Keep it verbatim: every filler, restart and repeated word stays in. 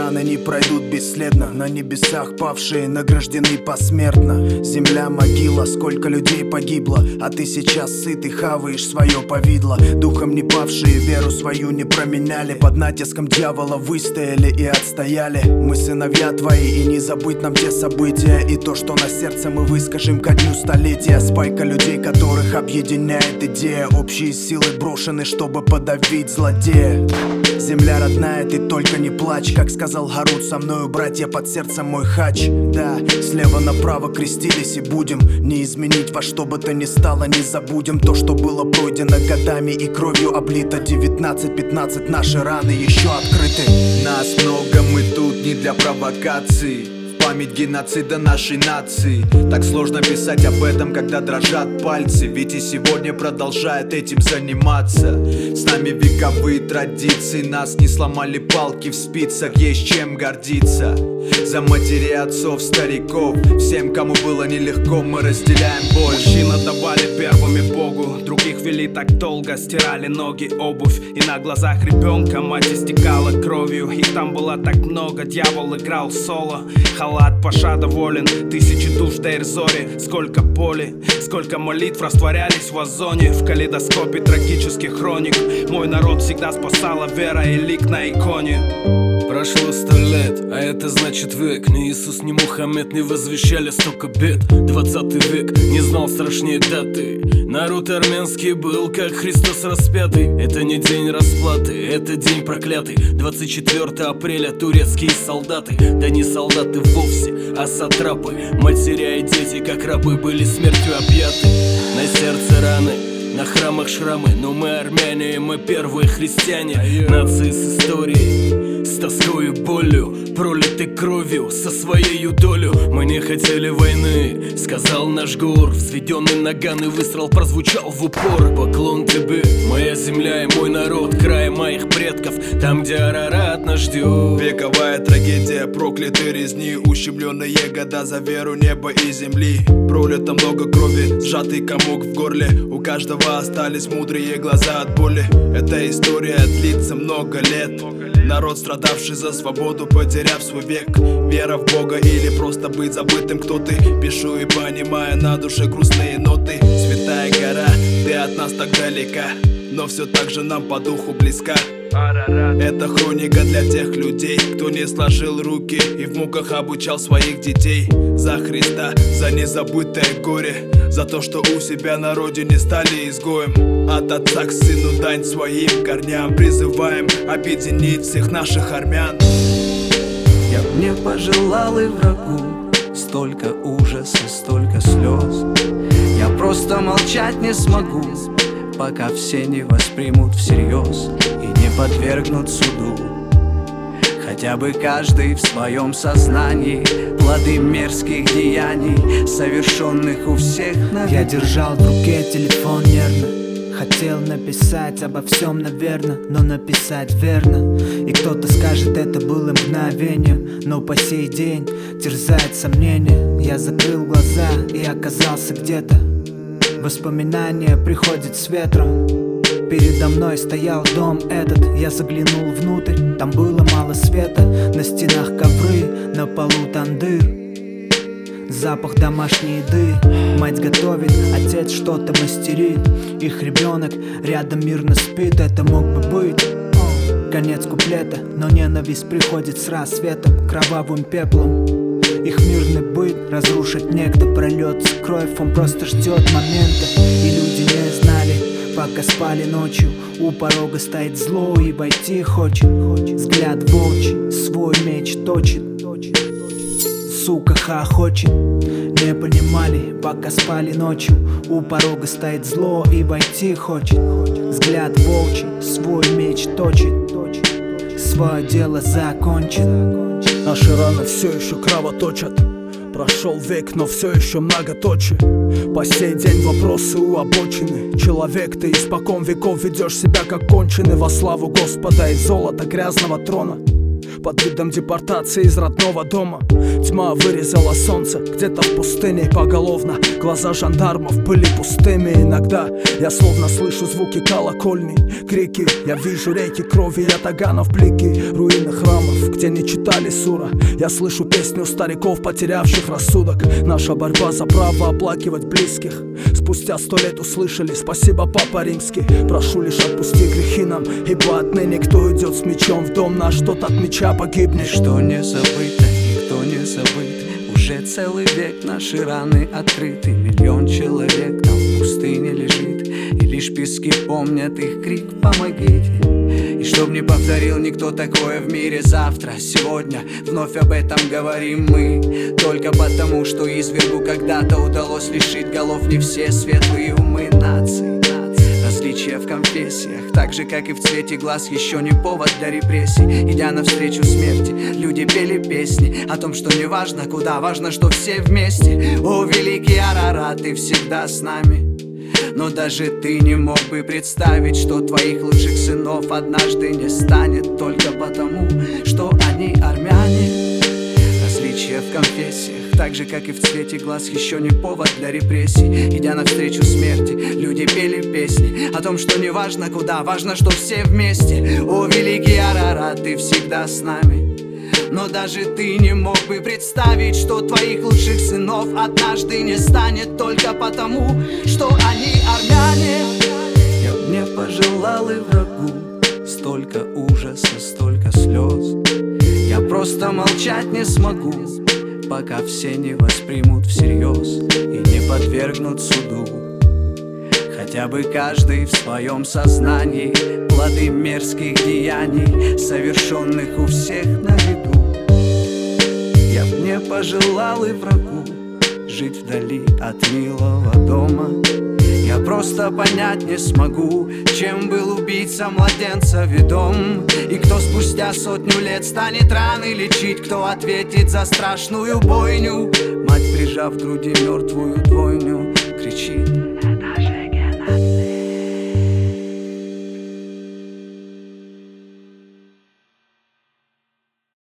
раны не пройдут бесследно. На небесах павшие награждены посмертно. Земля могила, сколько людей погибло, а ты сейчас сыт и хаваешь свое повидло. Духом не павшие веру свою не променяли, под натиском дьявола выстояли и отстояли. Мы сыновья твои, и не забыть нам те события, и то, что на сердце мы выскажем ко дню столетия. Спайка людей, которых объединяет идея, общие силы брошены, чтобы подавить злодея. Земля родная, ты только не плачь, как сказал Гарут, со мною братья под сердцем мой хач. Да, слева направо крестились и будем, не изменить во что бы то ни стало, не забудем то, что было пройдено годами и кровью облито. Девятнадцать-пятнадцать, наши раны еще открыты. Нас много, мы тут не для провокаций, память геноцида нашей нации. Так сложно писать об этом, когда дрожат пальцы, ведь и сегодня продолжает этим заниматься. С нами вековые традиции, нас не сломали палки в спицах, есть чем гордиться. За матерей, отцов, стариков, всем, кому было нелегко, мы разделяем боль. Мужчин отдавали первыми Богу, других вели так долго, стирали ноги, обувь. И на глазах ребенка мать истекала кровью. Их там было так много, дьявол играл соло. Халат Паша доволен, тысячи душ до Эрзори. Сколько боли, сколько молитв растворялись в озоне. В калейдоскопе трагических хроник мой народ всегда спасала вера и лик на иконе. Прошло сто лет, а это значит век. Ни Иисус, ни Мухаммед не возвещали столько бед. Двадцатый век не знал страшнее даты. Народ армянский был как Христос распятый. Это не день расплаты, это день проклятый. Двадцать четвёртого апреля турецкие солдаты, да не солдаты вовсе, а сатрапы. Матеря и дети как рабы были смертью объяты. На сердце раны, на храмах шрамы, но мы армяне, и мы первые христиане. Нации с историей, с тоской и болью, пролитой кровью, со своей долю. Мы не хотели войны, сказал наш гор. Взведенный наган и выстрел прозвучал в упор. Поклон тебе, моя земля и мой народ, край моих предков, там, где Арарат нас ждет. Вековая трагедия, проклятые резни, ущемленные года за веру неба и земли. Пролито много крови, сжатый комок в горле, у каждого остались мудрые глаза от боли. Эта история длится много лет. Народ, страдавший за свободу, потеряв свой век. Вера в Бога или просто быть забытым, кто ты. Пишу и понимая на душе грустные ноты. Святая гора, ты от нас так далека, но все так же нам по духу близка. Это хроника для тех людей, кто не сложил руки и в муках обучал своих детей. За Христа, за незабытое горе, за то, что у себя на родине стали изгоем. От отца к сыну дань своим корням призываем объединить всех наших армян. Я б не пожелал и врагу столько ужаса, столько слез. Я просто молчать не смогу, пока все не воспримут всерьез и не подвергнут суду. Хотя бы каждый в своем сознании плоды мерзких деяний, совершенных у всех наверное. Я держал в руке телефон нервно, хотел написать обо всем, наверное, но написать верно. И кто-то скажет, это было мгновением, но по сей день терзает сомнение. Я закрыл глаза и оказался где-то. Воспоминания приходят с ветром. Передо мной стоял дом этот, я заглянул внутрь, там было мало света. На стенах ковры, на полу тандыр, запах домашней еды. Мать готовит, отец что-то мастерит. Их ребенок рядом мирно спит, это мог бы быть конец куплета. Но ненависть приходит с рассветом, кровавым пеплом. Их мирный быт разрушит некто, прольется кровь, он просто ждет момента. И люди не знали, пока спали ночью. У порога стоит зло и войти хочет. Взгляд волчий, свой меч точит. Сука хохочет. Не понимали, пока спали ночью. У порога стоит зло и войти хочет. Взгляд волчий, свой меч точит. Свое дело закончит. Наши раны все еще кровоточат. Прошел век, но все еще многоточие. По сей день вопросы у обочины. Человек, ты испокон веков ведешь себя как конченый. Во славу Господа и золота грязного трона. под видом депортации из родного дома. Тьма вырезала солнце где-то в пустыне поголовно. Глаза жандармов были пустыми. Иногда я словно слышу звуки колокольни, крики. Я вижу реки крови, ятаганов, блики, руины храмов, где не читали сура. Я слышу песню стариков, потерявших рассудок. Наша борьба за право оплакивать близких. Спустя сто лет услышали: спасибо, Папа Римский. Прошу лишь отпусти грехи нам, ибо отныне кто идет с мечом в дом наш, тот от меча погибнет. Что не забыто, никто не забыт. Уже целый век наши раны открыты. Миллион человек там в пустыне лежит, и лишь пески помнят их крик: помогите. И чтоб не повторил никто такое в мире завтра, сегодня вновь об этом говорим мы. Только потому, что извергу когда-то удалось лишить голов не все светлые умы нации. Различия в конфессиях, так же как и в цвете глаз, еще не повод для репрессий. Идя навстречу смерти, люди пели песни о том, что не важно куда, важно, что все вместе. О, великий Арарат, ты всегда с нами. Но даже ты не мог бы представить, что твоих лучших сынов однажды не станет только потому, что они армяне. Различия в конфессиях, так же как и в цвете глаз, еще не повод для репрессий. Идя навстречу смерти, люди пели песни о том, что не важно куда, важно, что все вместе. О, великий Арарат, ты всегда с нами. Но даже ты не мог бы представить, что твоих лучших сынов однажды не станет только потому, что они армяне. Я б не пожелал и врагу столько ужаса, столько слез. Я просто молчать не смогу, пока все не воспримут всерьез и не подвергнут суду. Хотя бы каждый в своем сознании плоды мерзких деяний, совершенных у всех на виду. Я б не пожелал и врагу жить вдали от милого дома. Я просто понять не смогу, чем был убийца младенца ведом. И кто спустя сотню лет станет раны лечить, кто ответит за страшную бойню. Мать, прижав к груди мертвую двойню, кричит: